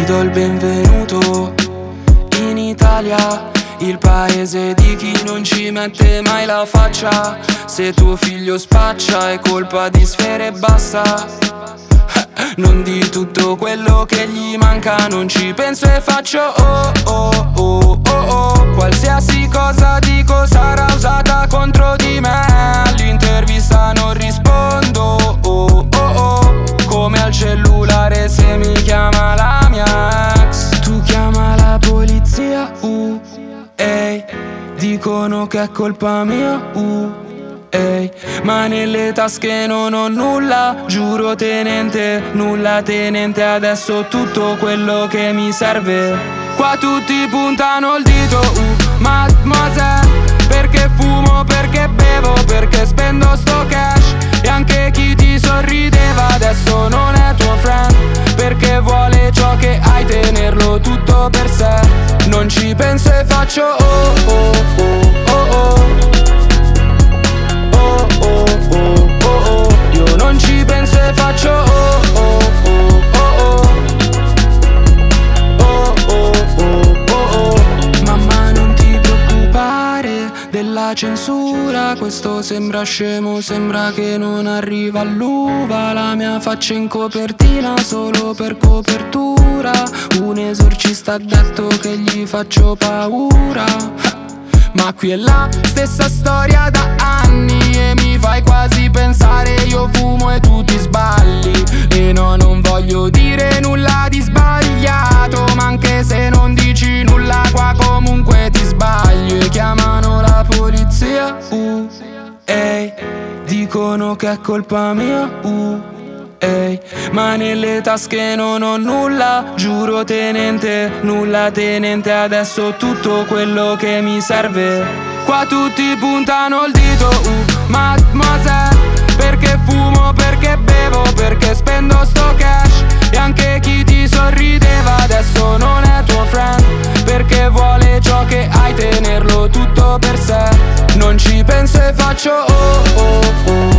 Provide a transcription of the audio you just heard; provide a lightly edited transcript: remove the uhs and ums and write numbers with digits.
Ti do il benvenuto in Italia, il paese di chi non ci mette mai la faccia. Se tuo figlio spaccia è colpa di Sfera Ebbasta. Non di tutto quello che gli manca, non ci penso e faccio oh oh oh oh oh. Qualsiasi cosa dico sarà usata contro di me. All'intervista non rispondo oh oh oh. Come al cellulare se mi chiama la mia ex. Tu chiama la polizia ehi. Dicono che è colpa mia ehi. Ma nelle tasche non ho nulla, giuro tenente, nulla tenente. Adesso tutto quello che mi serve. Qua tutti puntano il dito mademoiselle. Perché fumo, perché bevo, perché spendo sto cash. E anche chi ti sorrideva adesso non è tuo friend. Perché vuole ciò che hai, tenerlo tutto per sé. Non ci penso e faccio oh oh oh oh oh. Oh oh oh oh oh. Io non ci penso e faccio oh oh oh oh oh. Oh oh oh oh oh. Mamma non ti preoccupare della censura. Questo sembra scemo, sembra che non arriva all'uva. La mia faccia in copertina solo per copertura. Un esorcista ha detto che gli faccio paura. Ma qui è la stessa storia da anni e mi fai quasi pensare io fumo e tu ti sbagli. E no, non voglio dire nulla di sbagliato, ma anche se non dici nulla qua comunque ti sbagli. E chiamano la polizia ehi. Dicono che è colpa mia ehi. Ma nelle tasche non ho nulla, giuro tenente, nulla tenente. Adesso tutto quello che mi serve. Qua tutti puntano il dito mademoiselle. Perché fumo, perché bevo, perché spendo sto cash. E anche chi ti sorrideva adesso non è tuo friend. Perché vuole ciò che hai, tenerlo tutto per sé. Non ci penso e faccio oh oh oh.